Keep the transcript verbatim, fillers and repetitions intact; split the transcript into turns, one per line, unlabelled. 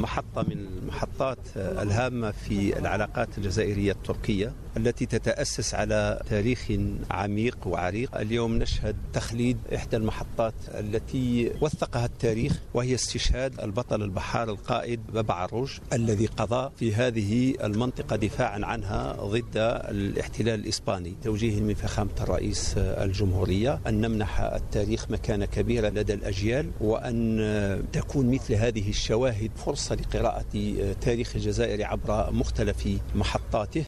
محطة من المحطات الهامة في العلاقات الجزائرية التركية التي تتأسس على تاريخ عميق وعريق. اليوم نشهد تخليد إحدى المحطات التي وثقها التاريخ، وهي استشهاد البطل البحار القائد بابا عروج الذي قضى في هذه المنطقة دفاعا عنها ضد الاحتلال الإسباني. توجيه من فخامة الرئيس الجمهورية أن نمنح التاريخ مكانة كبيرة لدى الأجيال، وأن تكون مثل هذه الشواهد فرصة لقراءة تاريخ الجزائر عبر مختلف محطاته.